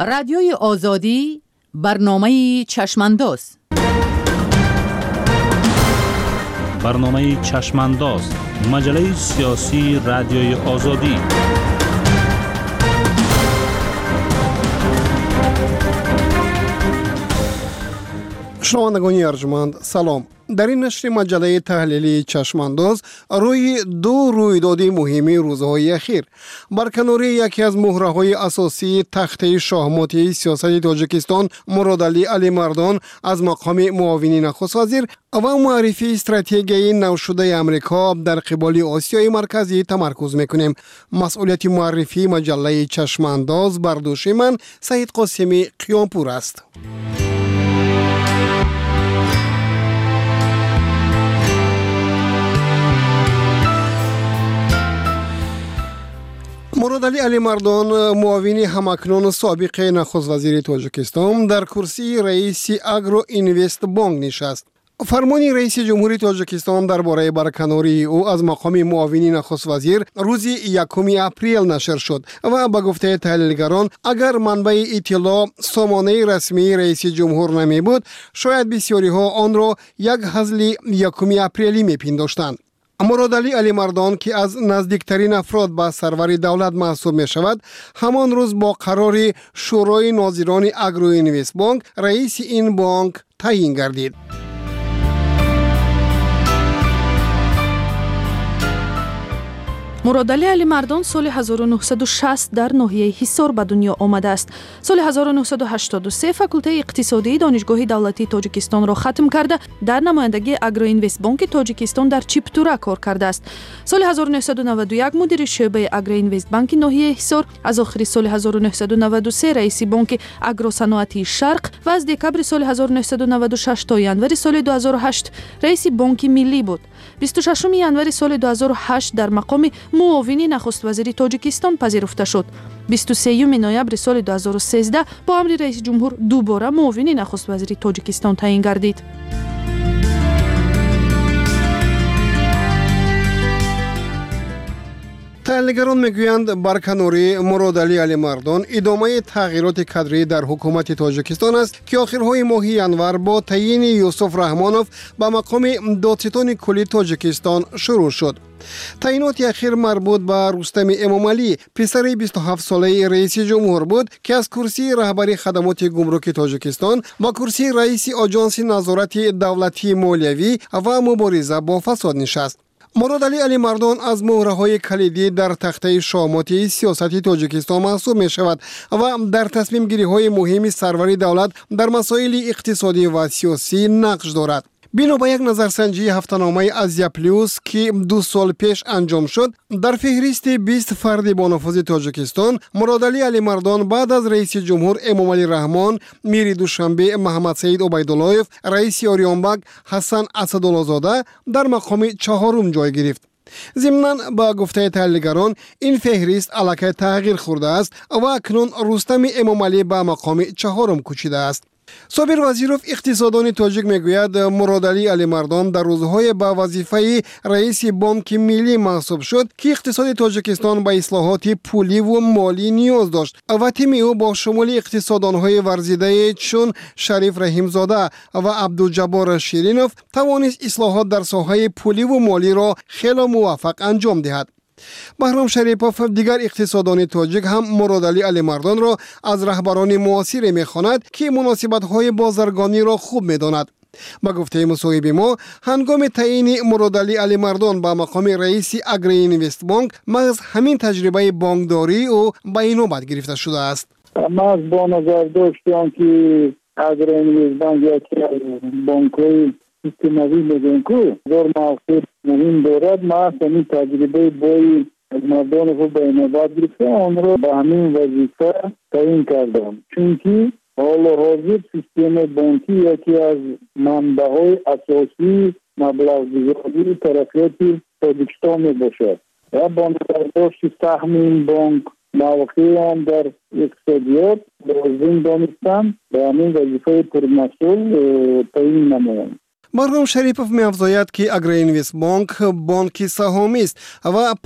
رادیوی آزادی برنامه چشمانداز. برنامه چشمانداز، مجله سیاسی رادیوی آزادی. شنوندگان ارجمند سلام. در این نشر مجله تحلیلی چشمانداز روی دو رویداد مهمی روزهای اخیر برکناری یکی از مهره‌های اساسی تخته شاهماتی سیاست تاجیکستان مرادعلی علی مردان از مقام معاون نخست وزیر و معرفی استراتژی نوشده امریکا در قبال آسیای مرکزی تمرکز میکنیم. مسئولیت معرفی مجله چشمانداز بر دوش من سعید قاسمی قیامپور است. مرادعلی علی مردان معاون همکنون سابق نخست وزیر تاجیکستان در کرسی رئیس اگرو اینوست بانک نشست. فرمان رئیس جمهوری تاجیکستان درباره برکناری او از مقام معاون نخست وزیر روز 1 اپریل نشر شد و به گفته تحلیلگران اگر منبع اطلاع سامانه رسمی رئیس جمهور نمی بود شاید بسیاری ها آن را یک هزل 1 اپریلی میپنداشتند. مرادعلی علی مردان که از نزدیکترین افراد به سرور دولت محسوب می شود همان روز با قرار شورای ناظران اگرو اینوست بانک رئیس این بانک تعیین گردید. مرادعلی علی مردان سال 1960 در ناحیه حصار به دنیا آمده است. سال 1983 فاکولته اقتصادی دانشگاه دولتی تاجیکستان را ختم کرده در نمایندگی اگرو اینوست بانک تاجیکستان در چیپتورا کار کرده است. سال 1991 مدیر شعبه اگرو اینوست بانک ناحیه حصار، از آخر سال 1993 رئیس بانک اگرو صنعتی شرق و از دکبر سال 1996 تا ینوری سال 2008 رئیس بانک ملی بود. 26 ینوری سال 2008 در مقام معاون نخست وزیر تاجیکستان پذیرفته شد. 23 نوامبر سال 2013 با امر رئیس جمهور دوباره معاون نخست وزیر تاجیکستان تعیین گردید. تحلیلگران میگویند برکناری مرادعلی علی مردان ادامه تغییرات کادری در حکومت تاجیکستان است که آخرهای ماه ینور با تعیین یوسف رحمانوف به مقام دادستان کلی تاجیکستان شروع شد. تعیینات اخیر مربوط به رستم امامعلی پسر 27 ساله رئیس جمهور بود که از کرسی رهبری خدمات گمرک تاجیکستان با کرسی رئیس آژانس نظارت دولتی مالیوی و مبارزه با فساد نشست. مرادعلی علی مردان از مهره‌های کلیدی در تخته شاهماتی سیاست تاجیکستان محسوب می شود و در تصمیم گیری های مهم سروری دولت در مسائل اقتصادی و سیاسی نقش دارد. بنا به یک نظرسنجی هفته‌نامه آزیا پلیوس که 2 سال پیش انجام شد در فهرست 20 فرد با نفوذ تاجیکستان مرادعلی علی مردان بعد از رئیس جمهور امامعلی رحمان، میر دوشنبه محمد سعید عبیداللهیف، رئیس آریانبک حسن اسدالله‌زاده در مقام 4 جای گرفت. ضمناً با گفته تحلیلگران این فهرست الکی تغییر خورده است و اکنون رستم امامعلی به مقام 4 کوچیده است. صابر وزیروف اقتصاددان تاجیک میگوید مرادعلی علی مردان در روزهای با وظیفه رئیس بانک ملی محسوب شد که اقتصاد تاجیکستان به اصلاحات پولی و مالی نیاز داشت و تیم او با شمول اقتصاددانهای ورزیده چون شریف رحیمزاده و عبدالجبار شیرینوف توانست اصلاحات در ساحه پولی و مالی را خیلی موفق انجام دهد. بهرام شریپوف دیگر اقتصاددان تاجیک هم مرادعلی علی مردان را از رهبران معاصر می‌خواند که مناسبت‌های بازرگانی را خوب می‌داند. با گفته مصاحبه ما هنگام تعیین مرادعلی علی مردان به مقام رئیس اگرو اینوست بانک محض همین تجربه بانکداری او به نوبت گرفته شده است. ما از با نظر داشتم که اگرو اینوست بانک یکی از بانک‌های سیستماتی بگیم دور موقع مهم دارد. ما همین تجربه بای مردان خود به نوبت گرفته آن را به همین وظیفه تعیین کردم، چونکه حال حاضر سیستم بانکی یکی از منبع‌های اساسی مبلغ‌گذاری ترقیات تاجیکستان می باشد و با نظر داشت سهم این بانک موقعی هم در اقتصادیات لازم دانستم به همین وظیفه پرمسئول تعیین نمایم. بهرام شریفوف می‌افزاید که اگرینویس بانک سهامی است و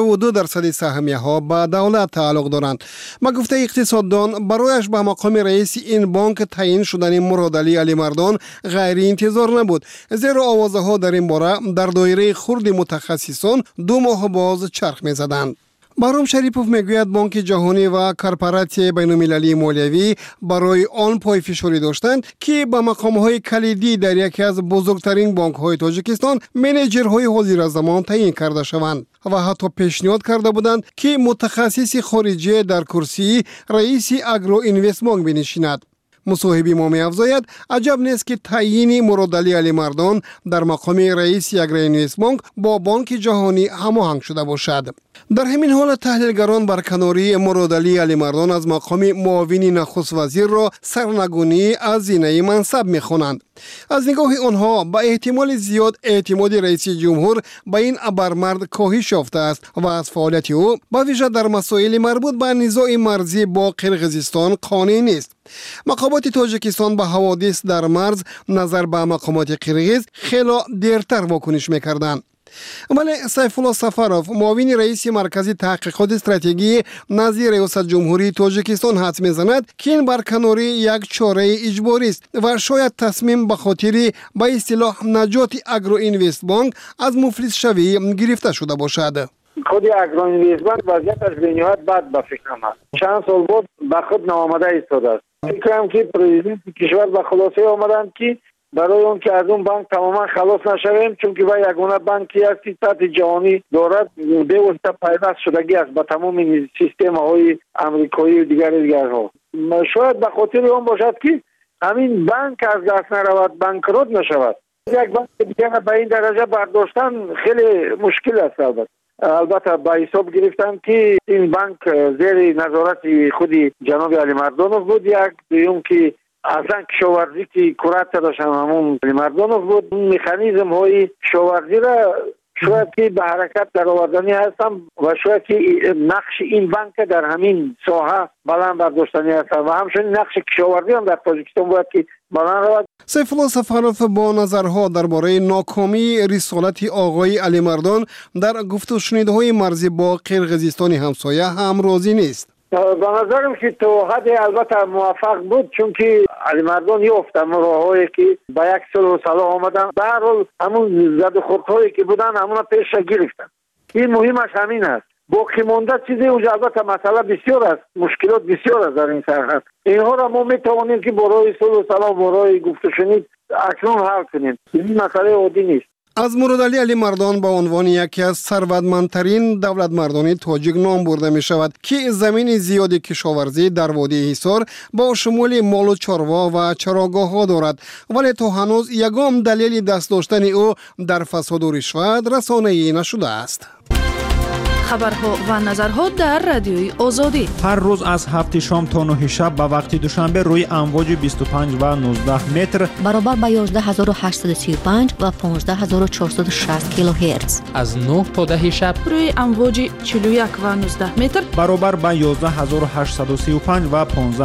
52% سهمیه‌ها به دولت تعلق دارند. با گفته اقتصاددان، برایش به مقام رئیس این بانک تعیین شدن مرادعلی علیمردان غیر انتظار نبود، زیرا آوازه‌ها در این باره در دایره خرد متخصصان 2 ماه باز چرخ می‌زدند. بهرام شریفوف میگوید بانک جهانی و کارپوراسیون بین‌المللی مالیوی برای آن پایفشاری داشتند که به مقام‌های کلیدی در یکی از بزرگترین بانک‌های تاجیکستان منیجرهای حاضر زمان تعیین کرده شوند و حتی پیشنهاد کرده بودند که متخصص خارجی در کرسی رئیس اگرو اینوست بانک بنشیند. مصاحبی ما می‌افزاید عجب نیست که تعیین مرادعلی علیمردان در مقام رئیس اگرینویس بانک با بانک جهانی هماهنگ شده باشد. در همین حال تحلیلگران برکناری مرادعلی علیمردان از مقام معاون نخست وزیر را سرنگونی از زینه منصب می‌خوانند. از نگاه آنها به احتمال زیاد اعتماد رئیس جمهور به این ابرمرد کاهش یافته است و از فعالیت او به ویژه در مسائل مربوط به نزاع مرزی با قرقیزستان قانع نیست. مقامات تاجیکستان به حوادث در مرز نظر به مقامات قرقیز خیلی دیرتر واکنش می‌کردند. ولی سیفالله سفروف معاون رئیس مرکز تحقیقات استراتژی نزد ریاست جمهوری تاجیکستان حدس می‌زند که این برکناری یک چاره اجباری است و شاید تصمیم به خاطر به اصطلاح نجات اگرو اینوست بانک از مفلس شوی گرفته شده باشد. خود اگرو اینوست بانک وضعیتش به نهایت بد به فکرم است. چند سال بود به خود ناآمده ایستاده است. فکر کنم که پرزیدنت کشور به خلاصه آمدند که برای اون که از اون بانک تماما خلاص نشویم، چون که با یگانه بانکی است که سطح جهانی دارد، به واسطه پیوست شدگی است با تمام سیستم های امریکایی و دیگرها. شاید به خاطر اون باشد که همین بانک از دست نرود، بانکروت نشود. یک بانک دیگر به این درجه برداشتن خیلی مشکل است. البته با حساب گرفتن که این بانک زیر نظارت خود جناب علیمردانوف بود. یک دوم که اصلا کشاورزی که کرات داشتن همون علیمردانوف بود. مکانیزم های کشاورزی را شاید که به حرکت در آوردنی هستم و شاید که نقش این بانک در همین ساحه بلند برداشتنی هستم و همچنین نقش کشاورزی هم در تاجیکستان باید که بلند رود. سیفالله سفروف با نظرها درباره ناکامی رسالت آقای علیمردان در گفت و شنیدهای مرزی با قرقیزستان همسایه هم راضی نیست. به نظرم که تو حد البته موفق بود، چون که علیمردان یافت راههایی که با یک صلح و صلاح آمدن. به هر حال همون زد و خوردهایی که بودن همون پیش گرفتن. این مهمش همین است. باقی مانده چیزی اونجا البته مسئله بسیار است، مشکلات بسیار است در این سرحد. اینها را ما میتوانیم که برای صلح و صلاح، برای گفت و شنید اکنون حل کنیم. این مسئله عادی نیست. از مرادعلی علیمردان به عنوان یکی از ثروتمندترین دولتمردان تاجیک نام برده می شود که زمین زیادی کشاورزی در وادی حصار با شمول مال و چاروا و چراگاه ها دارد، ولی تا هنوز یگام دلیل دست داشتن او در فساد و رشوت رسانه‌ای نشده است. خبرها و نظرها در رادیوی آزادی هر روز از 7 شام تا 9 شب به وقت دوشنبه روی امواج 25 و 19 متر برابر با 11835 و 15460 کیلوهرتز، از 9 تا 10 شب روی امواج 41 و 19 متر برابر با 11835 و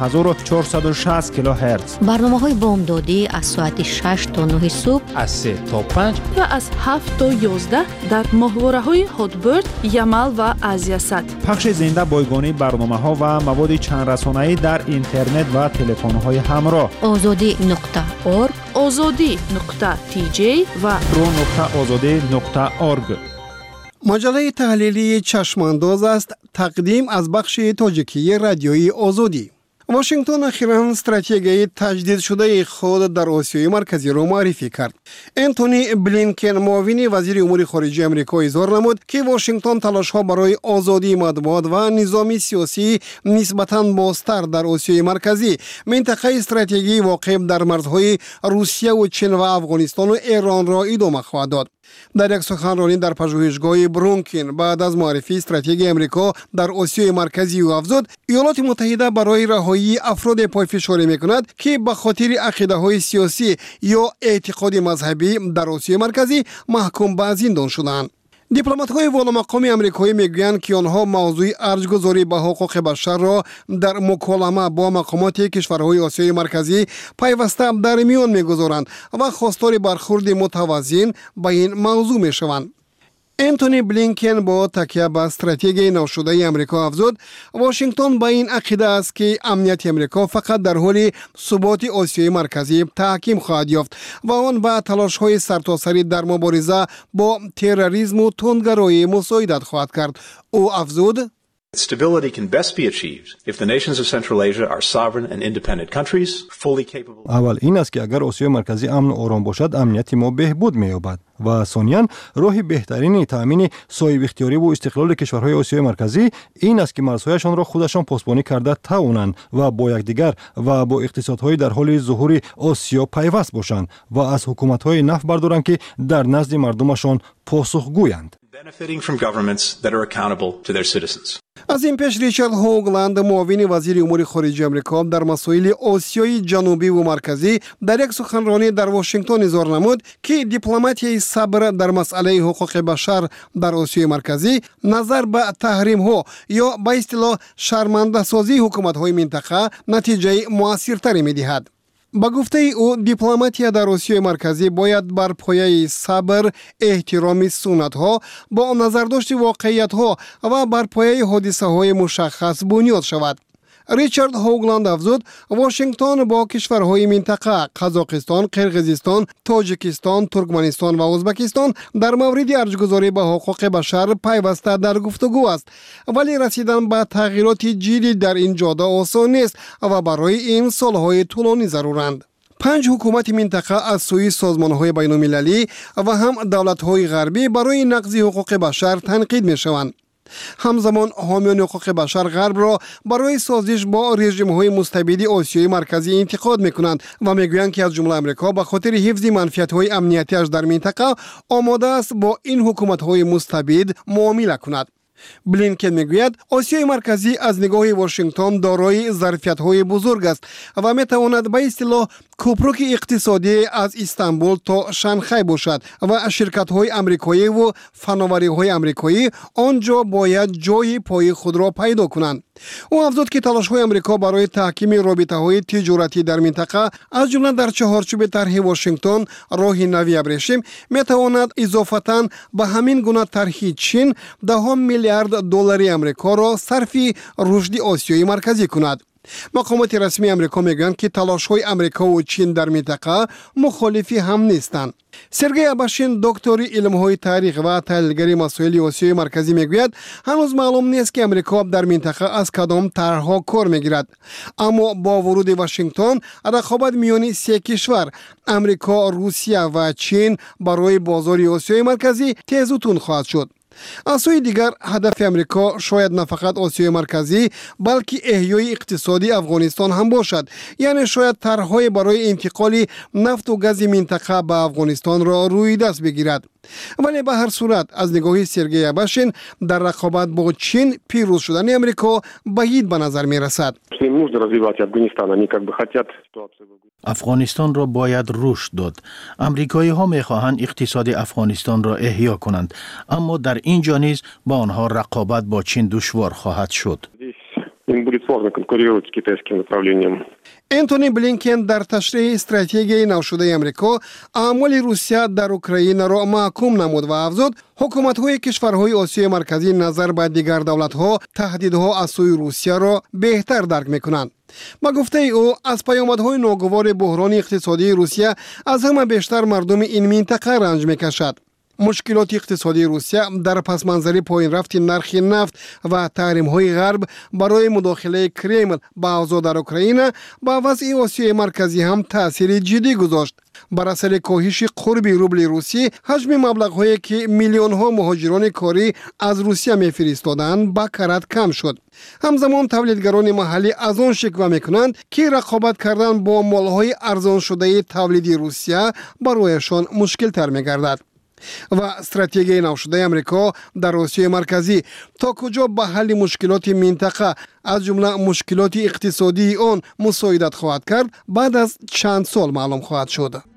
15460 کیلوهرتز. برنامه‌های بامدادی از ساعت 6 تا 9 صبح، از 3 تا 5 و از 7 تا 11 در ماهواره‌های هاتبرد، یمل و آزیاسات. پخش زنده بایگانی برنامه‌ها و مواد چند رسانه‌ای در اینترنت و تلفن‌های همراه. azadi.org، azadi.tj و pro.azadi.org. مجله تحلیلی چشمانداز است، تقدیم از بخش تاجیکی رادیوی آزادی. واشنگتن اخیراً استراتژی تجدید شده خود در آسیای مرکزی را معرفی کرد. انتونی بلینکن معاون وزیر امور خارجه آمریکا اظهار نمود که واشنگتن تلاش‌ها برای آزادی مطبوعات و نظام سیاسی نسبتاً بازتر در آسیای مرکزی، منطقه استراتژی واقع در مرزهای روسیه و چین و افغانستان و ایران را ادامه خواهد داد. در یک سخنرانی در پژوهشگاه برونکین بعد از معرفی استراتژی آمریکا در آسیای مرکزی او افزود ایالات متحده برای رهایی افراد پایفشاری می‌کند که به خاطر عقیده‌های سیاسی یا اعتقاد مذهبی در آسیای مرکزی محکوم به زندان شدند. дипломатҳои воломақоми амрикоӣ мегӯянд ки онҳо мавзӯи арҷгузорӣ ба ҳуқуқи башарро дар муколама бо мақомоти кишварҳои осиёи марказӣ пайваста дар миён мегузоранд ва хостори бархурди мутаваззин ба ин мавзӯъ мешаванд. Энтони Блинкен бо такя ба стратегияи навшудаи Амрико афзуд, Вашингтон ба ин ақида аст ки амнияти Амрико фақат дар ҳоли суботи Осиёи марказӣ таҳким хоҳад ёфт ва он ба талошҳои сартосарӣ дар мубориза бо терроризму тунгароӣ мусоидат хоҳад кард. Ӯ афзуд: Stability can best be achieved if the nations of Central Asia are sovereign and independent countries, fully capable. Аввал ин аст ки агар Осиёи марказӣ амн ором бошад, амнияти мо беҳбуд меёбад ва сониян роҳи беҳтарини таъмини соҳибихтиёриву истиқлоли кишварҳои Осиёи марказӣ ин аст ки марзҳояшонро худашон посбонӣ карда тавонанд ва бо якдигар ва бо иқтисодҳои дар ҳоли зуҳури Осиё пайваст бошанд ва аз ҳукуматҳои нафт бардоранд ки дар назди мардумашон посухгӯянд. Benefiting from governments that are accountable to their citizens. аз ин пеш Ричард Хоугланд, муовини вазири умури хориҷии Амрико дар масоили Осиёи ҷанубиву марказӣ, дар як суханронӣ дар Вашингтон изҳор намуд, ки дипломатияи сабр дар масъалаи ҳуқуқи башар дар Осиёи марказӣ назар ба таҳримҳо ё ба истилоҳ шармандасозии ҳукуматҳои минтақа натиҷаи муассиртаре медиҳад. ба гуфтаи ӯ, дипломатия дар Осиёи марказӣ бояд бар пояи сабр, эҳтироми суннатҳо, бо назардошти воқеиятҳо ва бар пояи ҳодисаҳои мушаххас бунёд шавад. Ричард Хоугланд афзуд, Вашингтон бо кишварҳои минтақа Қазоқистон, Қирғизистон, Тоҷикистон, Туркманистон ва Ӯзбекистон дар мавриди арҷгузорӣ ба ҳуқуқи башар пайваста дар гуфтугӯ аст, вале расидан ба тағйироти ҷиддӣ дар ин ҷода осон нест ва барои ин солҳои тӯлонӣ заруранд. 5 ҳукумати минтақа аз сӯи созмонҳои байнулмилалӣ ва ҳам давлатҳои ғарбӣ барои нақзи ҳуқуқи башар танқид мешаванд. ҳамзамон ҳомиёни ҳуқуқи башар ғарбро барои созиш бо режимҳои мустабиди Осиёи марказӣ интиқод мекунанд ва мегӯянд ки аз ҷумла Амрико ба хотири ҳифзи манфиатҳои амниятиаш дар минтақа омода аст бо ин ҳукуматҳои мустабид муомила кунад. Блинкен мегӯяд, Осиёи марказӣ аз нигоҳи Вашингтон дорои зарфиятҳои бузург аст ва метавонад ба истилоҳ кӯпруки иқтисодӣ аз Истанбул то Шанхай бошад ва ширкатҳои амрикоиву фановариҳои амрикоӣ он ҷо бояд ҷойи пои худро пайдо кунанд. ӯ афзуд ки талошҳои Амрико барои таҳкими робитаҳои тиҷоратӣ дар минтақа, аз ҷумла дар чаҳорчӯби тарҳи Вашингтон роҳи нави абрешим, метавонад изофатан ба ҳамин гуна тарҳи Чин даҳон миллиард доллари Амрикоро сарфи рушди Осиёи марказӣ кунад. мақомоти расмии Амрико мегӯянд ки талошҳои Амрикову Чин дар минтақа мухолифи ҳам нестанд. Сергей Абашин, доктори илмҳои таърих ва таҳлилгари масоили Осиёи марказӣ мегӯяд, ҳанӯз маълум нест ки Амрико дар минтақа аз кадом тарҳҳо кор мегирад. Аммо бо вуруди Вашингтон, рақобат миёни се кишвар Амрико, Русия ва Чин барои бозори Осиёи марказӣ тезу тун хоҳад шуд. аз сӯи дигар, ҳадафи Амрико шояд на фақат Осиёи марказӣ, балки эҳёи иқтисоди Афғонистон ҳам бошад. яъне шояд тарҳҳое барои интиқоли нафту гази минтақа ба Афғонистонро рӯйдаст бигирад. вале ба ҳар сурат, аз нигоҳи Сергей Абашин, дар рақобат бо Чин пирӯз шудани Амрико баъид ба назар мерасад. афғонистонро бояд рушд дод. амрикоиҳо мехоҳанд иқтисоди Афғонистонро эҳё кунанд, аммо дар ин ҷо низ ба онҳо рақобат бо Чин душвор хоҳад шуд. Им будет сложно конкурировать с китайским направлением. Энтони Блинкен дар ташриҳи стратегияи навшудаи Амрико аъмоли Русия дар Украинаро маҳкум намуд ва афзуд, ҳукуматҳои кишварҳои Осиёи марказӣ назар ба дигар давлатҳо таҳдидҳо аз сӯи Русияро беҳтар дарк мекунанд. ба гуфтаи ӯ, аз паёмадҳои ногувори буҳрони иқтисодии Русия аз ҳама бештар мардуми ин минтақа ранҷ мекашад. мушкилоти иқтисодии Русия дар пасманзари поинрафти нархи нафт ва таҳримҳои ғарб барои мудохилаи Кремл ба авзо дар Украина ба вазъи Осиёи марказӣ ҳам таъсири ҷиддӣ гузошт. бар асари коҳиши қурби рубли русӣ, ҳаҷми маблағҳое ки миллионҳо муҳоҷирони корӣ аз Русия мефиристоданд ба карат кам шуд. ҳамзамон тавлидгарони маҳаллӣ аз он шиква мекунанд ки рақобат кардан бо молҳои арзоншудаи тавлиди Русия барояшон мушкилтар мегардад. ва стратегияи навшудаи Амрико дар Осиёи марказӣ то куҷо ба ҳалли мушкилоти минтақа, аз ҷумла мушкилоти иқтисодии он мусоидат хоҳад кард, баъд аз чанд сол маълум хоҳад шуд.